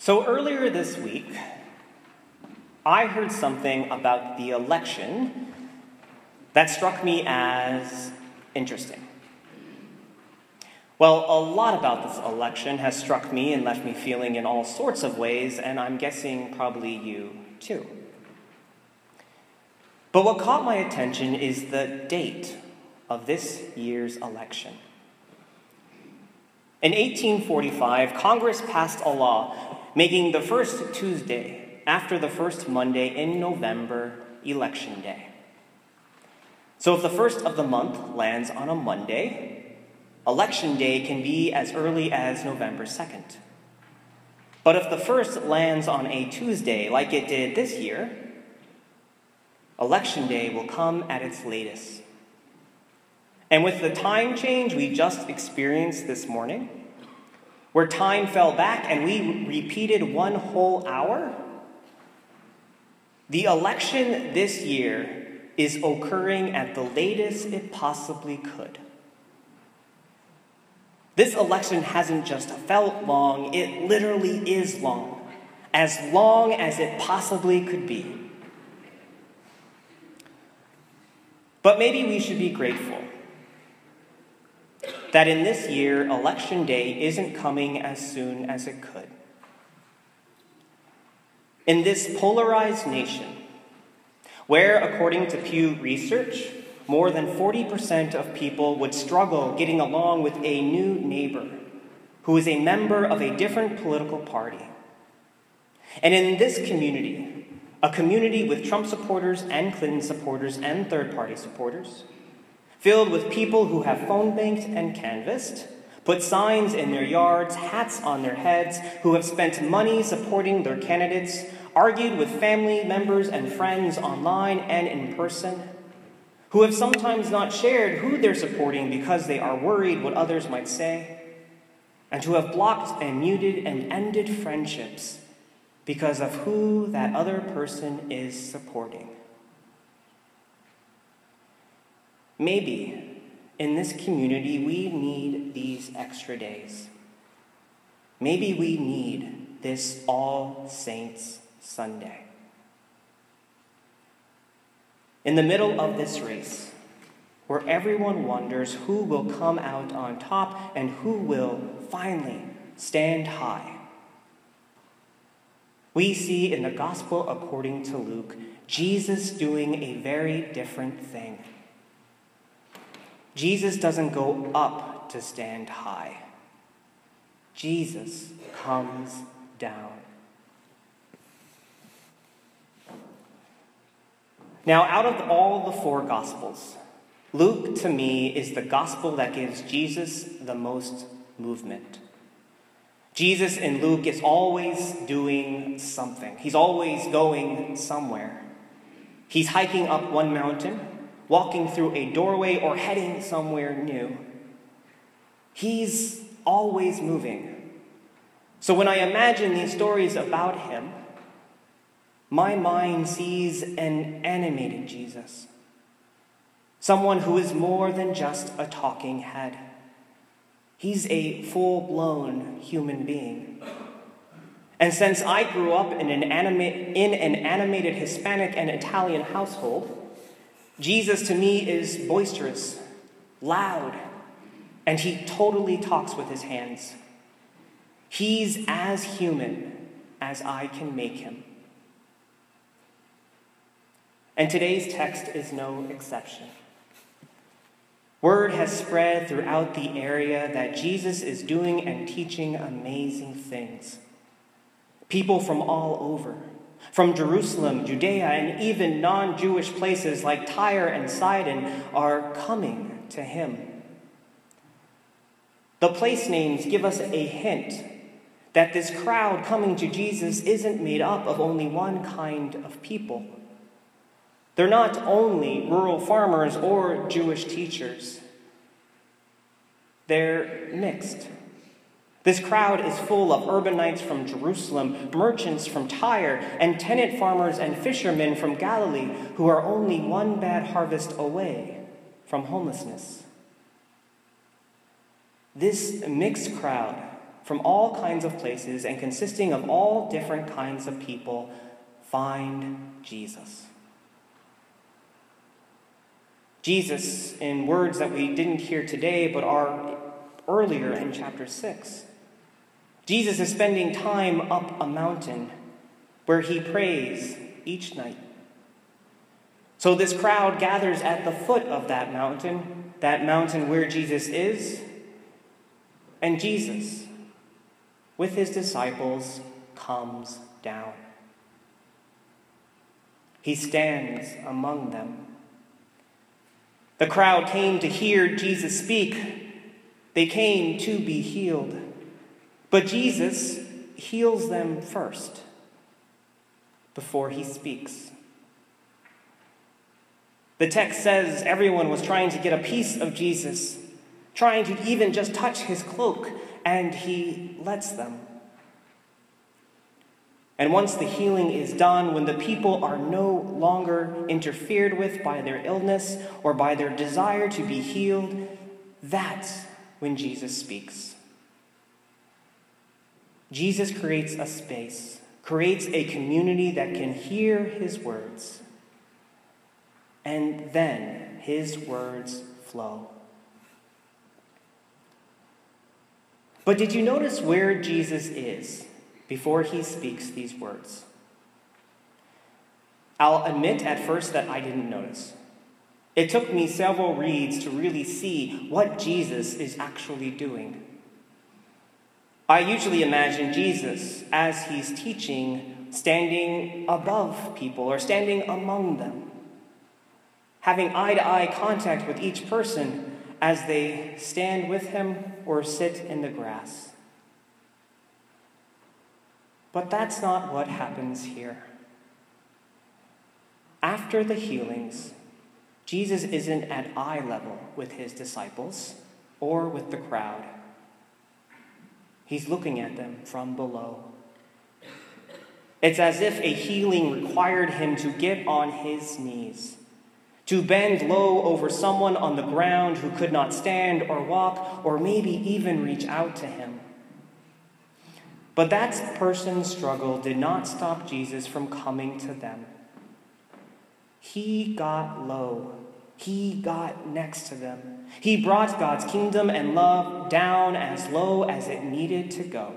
So earlier this week, I heard something about the election that struck me as interesting. Well, a lot about this election has struck me and left me feeling in all sorts of ways, and I'm guessing probably you too. But what caught my attention is the date of this year's election. In 1845, Congress passed a law making the first Tuesday after the first Monday in November Election Day. So if the first of the month lands on a Monday, Election Day can be as early as November 2nd. But if the first lands on a Tuesday, like it did this year, Election Day will come at its latest. And with the time change we just experienced this morning, where time fell back and we repeated one whole hour, the election this year is occurring at the latest it possibly could. This election hasn't just felt long, it literally is long as it possibly could be. But maybe we should be grateful that in this year, Election Day isn't coming as soon as it could. In this polarized nation, where, according to Pew Research, more than 40% of people would struggle getting along with a new neighbor who is a member of a different political party. And in this community, a community with Trump supporters and Clinton supporters and third-party supporters, filled with people who have phone banked and canvassed, put signs in their yards, hats on their heads, who have spent money supporting their candidates, argued with family members and friends online and in person, who have sometimes not shared who they're supporting because they are worried what others might say, and who have blocked and muted and ended friendships because of who that other person is supporting. Maybe in this community we need these extra days. Maybe we need this All Saints Sunday. In the middle of this race, where everyone wonders who will come out on top and who will finally stand high, we see in the Gospel according to Luke, Jesus doing a very different thing. Jesus doesn't go up to stand high. Jesus comes down. Now, out of all the four Gospels, Luke, to me, is the Gospel that gives Jesus the most movement. Jesus in Luke is always doing something. He's always going somewhere. He's hiking up one mountain, walking through a doorway, or heading somewhere new. He's always moving. So when I imagine these stories about him, my mind sees an animated Jesus, someone who is more than just a talking head. He's a full-blown human being. And since I grew up in an animated Hispanic and Italian household, Jesus to me is boisterous, loud, and he totally talks with his hands. He's as human as I can make him. And today's text is no exception. Word has spread throughout the area that Jesus is doing and teaching amazing things. People from all over, from Jerusalem, Judea, and even non-Jewish places like Tyre and Sidon are coming to him. The place names give us a hint that this crowd coming to Jesus isn't made up of only one kind of people. They're not only rural farmers or Jewish teachers. They're mixed. This crowd is full of urbanites from Jerusalem, merchants from Tyre, and tenant farmers and fishermen from Galilee who are only one bad harvest away from homelessness. This mixed crowd from all kinds of places and consisting of all different kinds of people, find Jesus. Jesus, in words that we didn't hear today but are earlier in chapter 6. Jesus is spending time up a mountain where he prays each night. So this crowd gathers at the foot of that mountain where Jesus is, and Jesus, with his disciples, comes down. He stands among them. The crowd came to hear Jesus speak. They came to be healed. But Jesus heals them first, before he speaks. The text says everyone was trying to get a piece of Jesus, trying to even just touch his cloak, and he lets them. And once the healing is done, when the people are no longer interfered with by their illness or by their desire to be healed, that's when Jesus speaks. Jesus creates a space, creates a community that can hear his words. And then his words flow. But did you notice where Jesus is before he speaks these words? I'll admit at first that I didn't notice. It took me several reads to really see what Jesus is actually doing. I usually imagine Jesus, as he's teaching, standing above people or standing among them, having eye-to-eye contact with each person as they stand with him or sit in the grass. But that's not what happens here. After the healings, Jesus isn't at eye level with his disciples or with the crowd. He's looking at them from below. It's as if a healing required him to get on his knees, to bend low over someone on the ground who could not stand or walk or maybe even reach out to him. But that person's struggle did not stop Jesus from coming to them. He got low. He got next to them. He brought God's kingdom and love down as low as it needed to go.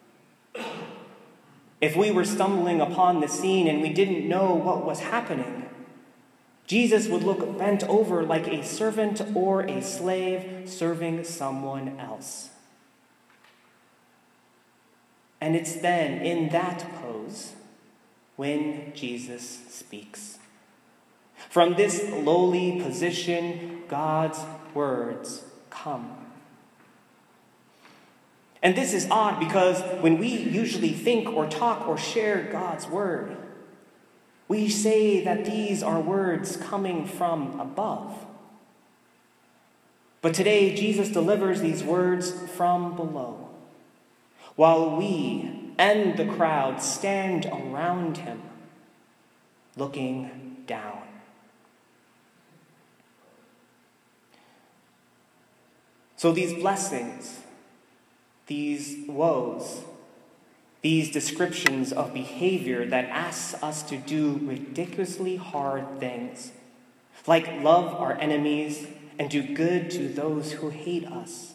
If we were stumbling upon the scene and we didn't know what was happening, Jesus would look bent over like a servant or a slave serving someone else. And it's then, in that pose, when Jesus speaks. From this lowly position, God's words come. And this is odd because when we usually think or talk or share God's word, we say that these are words coming from above. But today, Jesus delivers these words from below, while we and the crowd stand around him, looking down. So these blessings, these woes, these descriptions of behavior that asks us to do ridiculously hard things, like love our enemies and do good to those who hate us.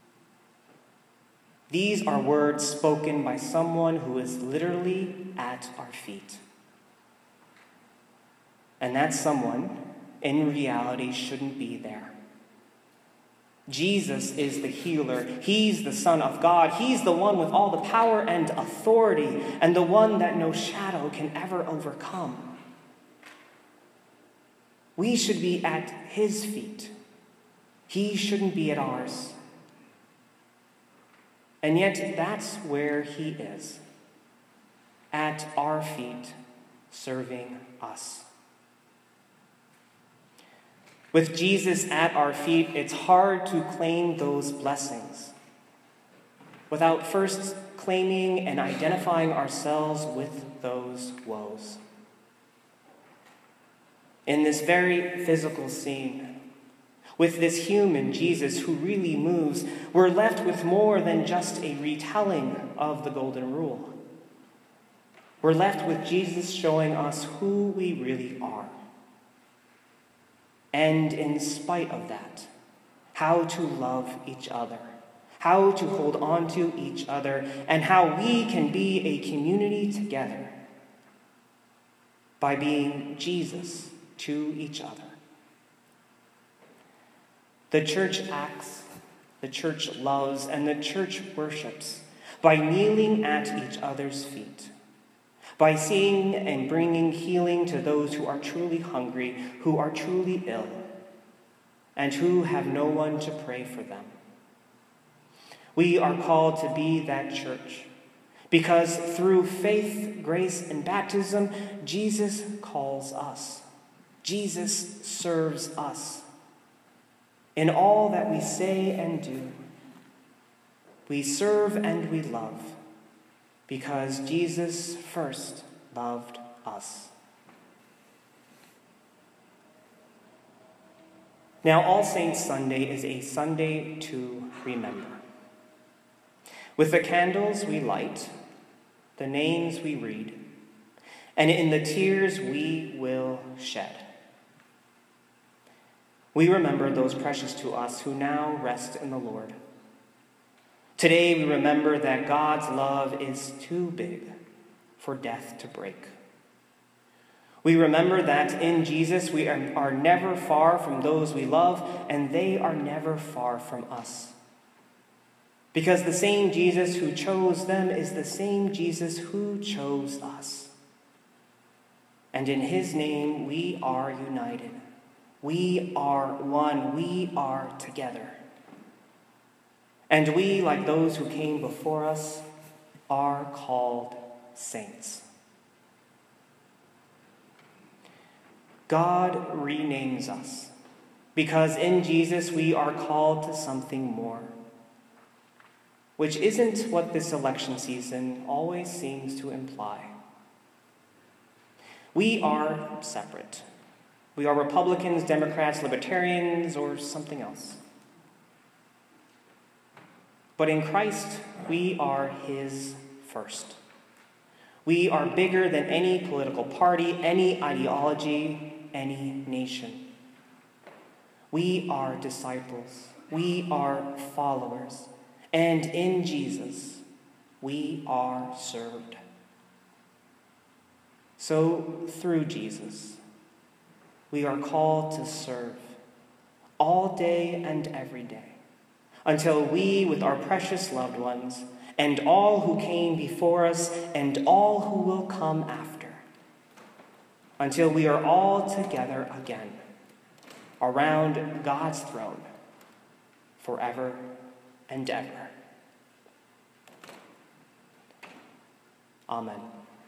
These are words spoken by someone who is literally at our feet. And that someone, in reality, shouldn't be there. Jesus is the healer. He's the Son of God. He's the one with all the power and authority, and the one that no shadow can ever overcome. We should be at his feet. He shouldn't be at ours. And yet that's where he is, at our feet, serving us. With Jesus at our feet, it's hard to claim those blessings without first claiming and identifying ourselves with those woes. In this very physical scene, With this human Jesus who really moves, we're left with more than just a retelling of the Golden Rule. We're left with Jesus showing us who we really are. And in spite of that, how to love each other, how to hold on to each other, and how we can be a community together by being Jesus to each other. The church acts, the church loves, and the church worships by kneeling at each other's feet, by seeing and bringing healing to those who are truly hungry, who are truly ill, and who have no one to pray for them. We are called to be that church because through faith, grace, and baptism, Jesus calls us. Jesus serves us. In all that we say and do, we serve and we love because Jesus first loved us. Now, All Saints' Sunday is a Sunday to remember. With the candles we light, the names we read, and in the tears we will shed, we remember those precious to us who now rest in the Lord. Today we remember that God's love is too big for death to break. We remember that in Jesus we are never far from those we love, and they are never far from us. Because the same Jesus who chose them is the same Jesus who chose us. And in his name we are united. We are one. We are together. And we, like those who came before us, are called saints. God renames us because in Jesus we are called to something more, which isn't what this election season always seems to imply. We are separate. We are Republicans, Democrats, Libertarians, or something else. But in Christ, we are his first. We are bigger than any political party, any ideology, any nation. We are disciples. We are followers. And in Jesus, we are served. So through Jesus, we are called to serve all day and every day, until we, with our precious loved ones, and all who came before us, and all who will come after, until we are all together again, around God's throne, forever and ever. Amen.